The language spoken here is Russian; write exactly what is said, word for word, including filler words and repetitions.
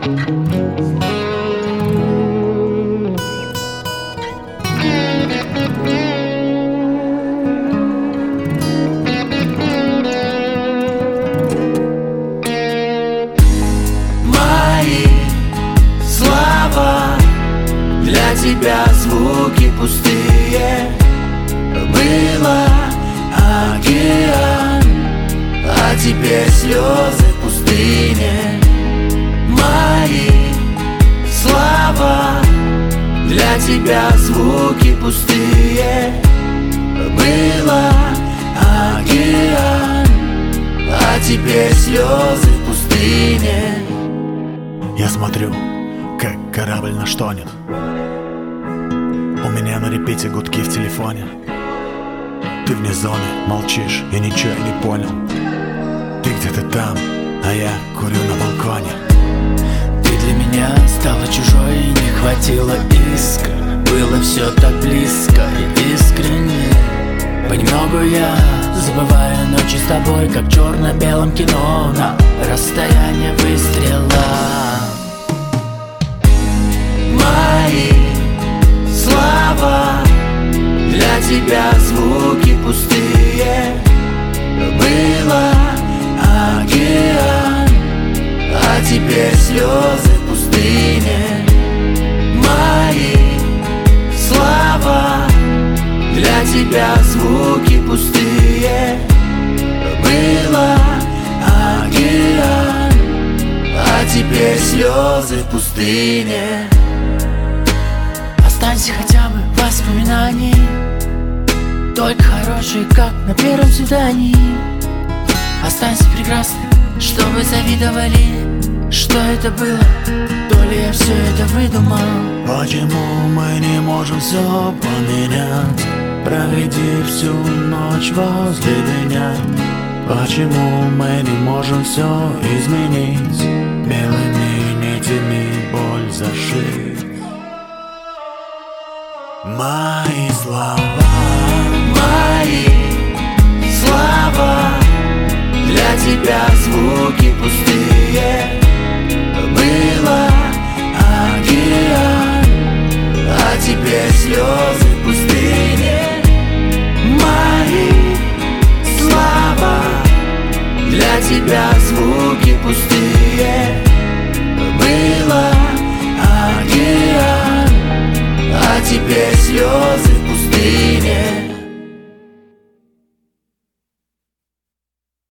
Для тебя звуки пустые. Было океан, а теперь слезы в пустыне. Мои слова для тебя звуки пустые. Было океан, а теперь слезы в пустыне. Я смотрю, как корабль наш тонет. У меня на репите гудки в телефоне. Ты вне зоны, молчишь, я ничего не понял. Ты где-то там, а я курю на балконе. Ты для меня стала чужой, не хватило искр. Было все так близко и искренне. Понемногу я забываю ночи с тобой, как в черно-белом кино на расстояние выстрела. Мои слова для тебя звуки пустые. Было океан, а теперь слезы в пустыне. Мои слова для тебя звуки пустые. Было океан, а теперь слезы в пустыне. Останься хотя бы в воспоминании, только хороший, как на первом свидании. Останься прекрасной, чтобы завидовали. Что это было? То ли я все это выдумал? Почему мы не можем все поменять? Проведи всю ночь возле меня. Почему мы не можем все изменить? Белыми нитями боль зашить. Мои слова, мои слова для тебя звуки пустые. Было океан, а теперь слезы в пустыне. Мои слова для тебя звуки пустые. Было океан, а теперь слезы в пустыне.